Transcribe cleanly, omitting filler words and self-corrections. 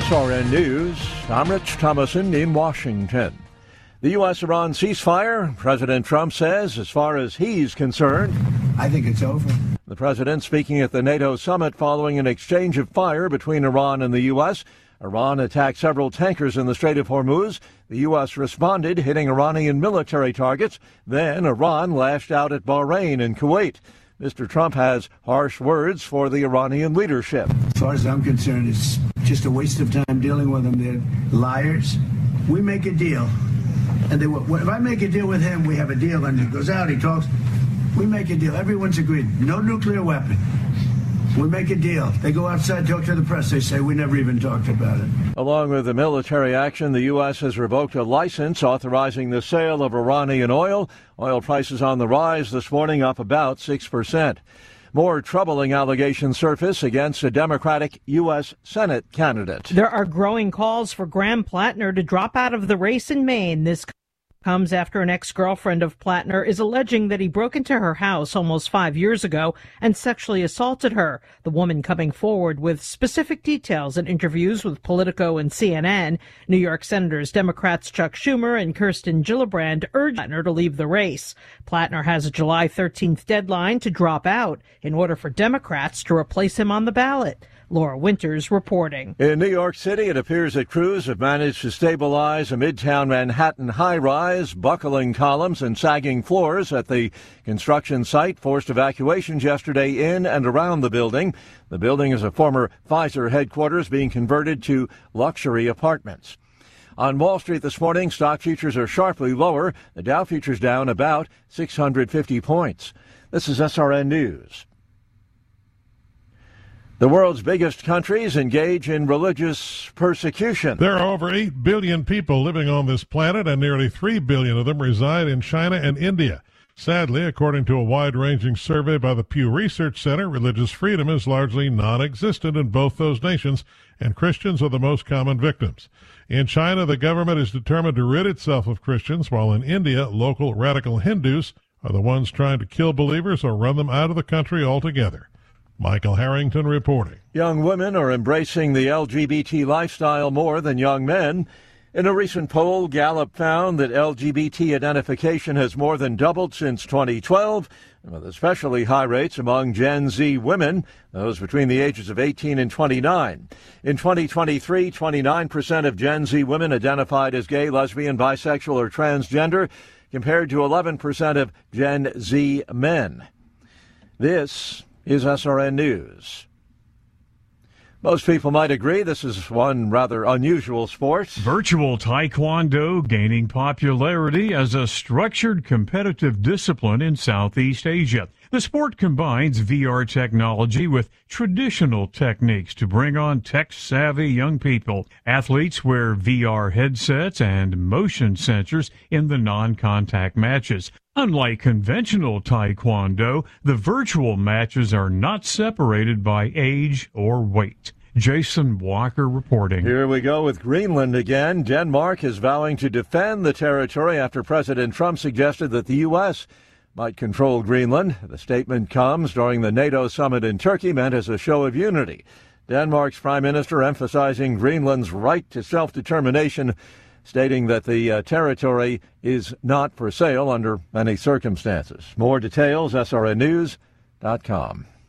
SRN News, I'm Rich Thomason in Washington. The U.S.-Iran ceasefire, President Trump says, as far as he's concerned, I think it's over. The president speaking at the NATO summit following an exchange of fire between Iran and the U.S. Iran attacked several tankers in the Strait of Hormuz. The U.S. responded, hitting Iranian military targets. Then Iran lashed out at Bahrain and Kuwait. Mr. Trump has harsh words for the Iranian leadership. As far as I'm concerned, it's just a waste of time dealing with them. They're liars. We make a deal. And if I make a deal with him, we have a deal. And he goes out, he talks. We make a deal. Everyone's agreed. No nuclear weapon. We make a deal. They go outside, talk to the press. They say, we never even talked about it. Along with the military action, the U.S. has revoked a license authorizing the sale of Iranian oil. Oil prices on the rise this morning, up about 6%. More troubling allegations surface against a Democratic U.S. Senate candidate. There are growing calls for Graham Plattner to drop out of the race in Maine. This comes after an ex-girlfriend of Plattner is alleging that he broke into her house almost 5 years ago and sexually assaulted her. The woman coming forward with specific details in interviews with Politico and CNN. New York Senators Democrats Chuck Schumer and Kirsten Gillibrand urged Plattner to leave the race. Plattner has a July 13th deadline to drop out in order for Democrats to replace him on the ballot. Laura Winters reporting. In New York City, it appears that crews have managed to stabilize a Midtown Manhattan high-rise. Buckling columns and sagging floors at the construction site forced evacuations yesterday in and around the building. The building is a former Pfizer headquarters being converted to luxury apartments. On Wall Street this morning, stock futures are sharply lower. The Dow futures down about 650 points. This is SRN News. The world's biggest countries engage in religious persecution. There are over 8 billion people living on this planet, and nearly 3 billion of them reside in China and India. Sadly, according to a wide-ranging survey by the Pew Research Center, religious freedom is largely non-existent in both those nations, and Christians are the most common victims. In China, the government is determined to rid itself of Christians, while in India, local radical Hindus are the ones trying to kill believers or run them out of the country altogether. Michael Harrington reporting. Young women are embracing the LGBT lifestyle more than young men. In a recent poll, Gallup found that LGBT identification has more than doubled since 2012, with especially high rates among Gen Z women, those between the ages of 18 and 29. In 2023, 29% of Gen Z women identified as gay, lesbian, bisexual, or transgender, compared to 11% of Gen Z men. This is SRN News. Most people might agree this is one rather unusual sport. Virtual Taekwondo gaining popularity as a structured competitive discipline in Southeast Asia. The sport combines VR technology with traditional techniques to bring on tech-savvy young people. Athletes wear VR headsets and motion sensors in the non-contact matches. Unlike conventional Taekwondo, the virtual matches are not separated by age or weight. Jason Walker reporting. Here we go with Greenland again. Denmark is vowing to defend the territory after President Trump suggested that the U.S. might control Greenland. The statement comes during the NATO summit in Turkey, meant as a show of unity. Denmark's prime minister emphasizing Greenland's right to self-determination, stating that the territory is not for sale under any circumstances. More details, srnnews.com.